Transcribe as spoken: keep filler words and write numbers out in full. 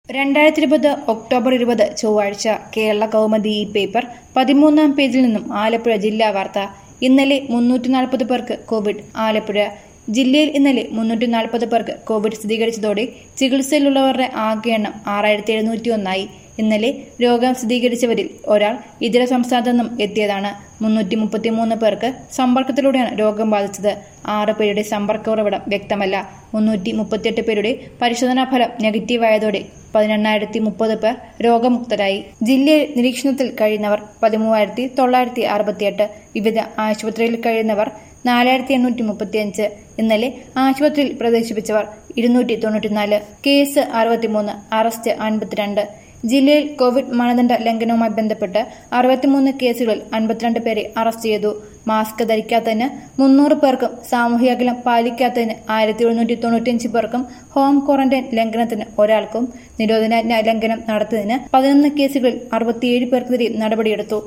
രണ്ടായിരത്തി ഇരുപത് ഒക്ടോബർ ഇരുപത് ചൊവ്വാഴ്ച കേരള കൗമുദി ഈ പേപ്പർ പതിമൂന്നാം പേജിൽ നിന്നും ആലപ്പുഴ ജില്ലാ വാർത്ത. ഇന്നലെ മുന്നൂറ്റി നാൽപ്പത് പേർക്ക് കോവിഡ്. ആലപ്പുഴ ജില്ലയിൽ ഇന്നലെ മുന്നൂറ്റി നാൽപ്പത് പേർക്ക് കോവിഡ് സ്ഥിരീകരിച്ചതോടെ ചികിത്സയിലുള്ളവരുടെ ആകെ എണ്ണം ആറായിരത്തി എഴുന്നൂറ്റി ഒന്നായി. ഇന്നലെ രോഗം സ്ഥിരീകരിച്ചവരിൽ ഒരാൾ ഇതര സംസ്ഥാനത്തു നിന്നും എത്തിയതാണ്. മുന്നൂറ്റി മുപ്പത്തി മൂന്ന് പേർക്ക് സമ്പർക്കത്തിലൂടെയാണ് രോഗം ബാധിച്ചത്. ആറ് പേരുടെ സമ്പർക്ക ഉറവിടം വ്യക്തമല്ല. മുന്നൂറ്റി മുപ്പത്തിയെട്ട് പേരുടെ പരിശോധനാ ഫലം നെഗറ്റീവായതോടെ പതിനെണ്ണായിരത്തി മുപ്പത് പേർ രോഗമുക്തരായി. ജില്ലയിൽ നിരീക്ഷണത്തിൽ കഴിയുന്നവർ പതിമൂവായിരത്തി തൊള്ളായിരത്തി അറുപത്തിയെട്ട്. വിവിധ ആശുപത്രിയിൽ കഴിയുന്നവർ നാലായിരത്തി എണ്ണൂറ്റി മുപ്പത്തിയഞ്ച്. ഇന്നലെ ആശുപത്രിയിൽ പ്രവേശിപ്പിച്ചവർ ഇരുന്നൂറ്റി തൊണ്ണൂറ്റിനാല്. കേസ് അറുപത്തിമൂന്ന്. അറസ്റ്റ് അൻപത്തിരണ്ട്. ജില്ലയിൽ കോവിഡ് മാനദണ്ഡ ലംഘനവുമായി ബന്ധപ്പെട്ട് അറുപത്തിമൂന്ന് കേസുകളിൽ അൻപത്തിരണ്ട് പേരെ അറസ്റ്റ് ചെയ്തു. മാസ്ക് ധരിക്കാത്തതിന് മുന്നൂറ് പേർക്കും സാമൂഹിക അകലം പാലിക്കാത്തതിന് ആയിരത്തി എഴുന്നൂറ്റി തൊണ്ണൂറ്റിയഞ്ച് പേർക്കും ഹോം ക്വാറന്റൈൻ ലംഘനത്തിന് ഒരാൾക്കും നിരോധനാജ്ഞ ലംഘനം നടത്തിയതിന് പതിനൊന്ന് കേസുകളിൽ അറുപത്തിയേഴ് പേർക്കെതിരെ നടപടിയെടുത്തു.